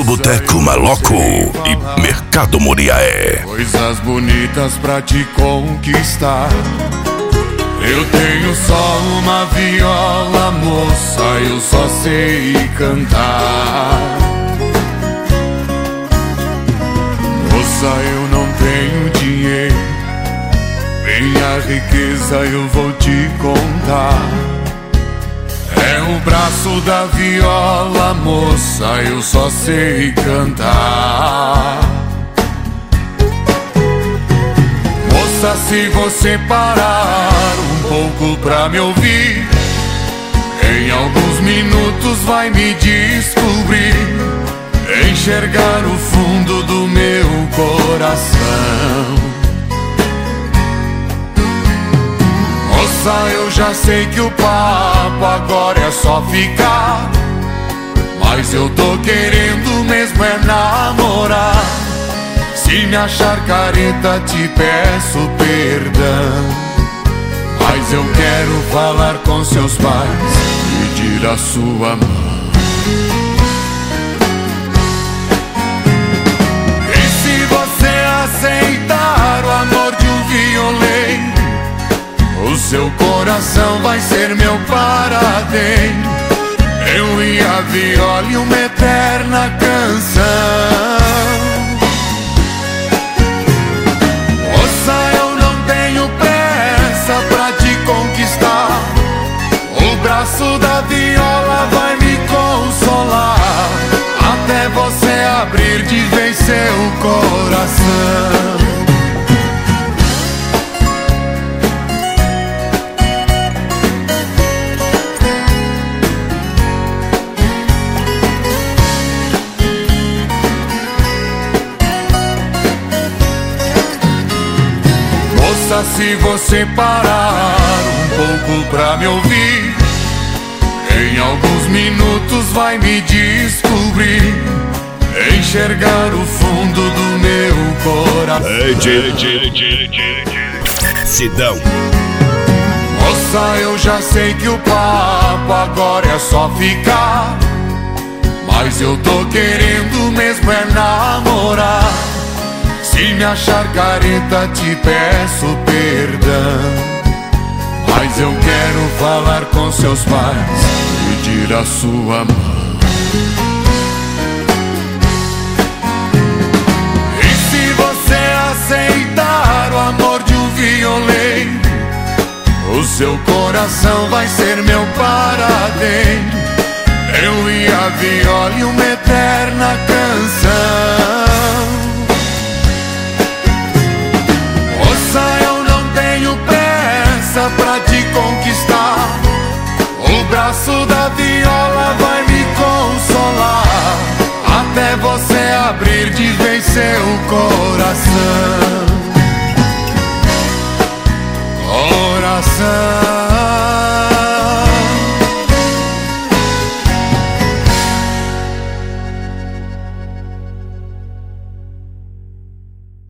Boteco Maloco e Mercado Muriaé. Coisas bonitas pra te conquistar. Eu tenho só uma viola, moça, eu só sei cantar. Moça, eu não tenho dinheiro, minha riqueza eu vou te contar. É o braço da viola, moça, eu só sei cantar. Moça, se você parar um pouco pra me ouvir, em alguns minutos vai me descobrir, enxergar o fundo do meu coração. Moça, eu já sei que o papo agora é só ficar, mas eu tô querendo mesmo é namorar. Se me achar careta te peço perdão, mas eu quero falar com seus pais, pedir a sua mão. E se você aceitar o amor de um violeiro, o seu coração vai ser meu paradeiro. Eu e a viola e uma eterna canção. Moça, eu não tenho pressa pra te conquistar. O braço da viola vai me consolar, até você abrir de vez seu coração. Se você parar um pouco pra me ouvir, em alguns minutos vai me descobrir, enxergar o fundo do meu coração. Sidão. Moça, eu já sei que o papo agora é só ficar, mas eu tô querendo mesmo é namorar. Se me achar careta te peço perdão, mas eu quero falar com seus pais, pedir a sua mão. E se você aceitar o amor de um violeiro, o seu coração vai ser meu paradeiro. Eu e a viola e uma eterna canção. Pra te conquistar, o braço da viola vai me consolar, até você abrir de vez seu coração. Coração.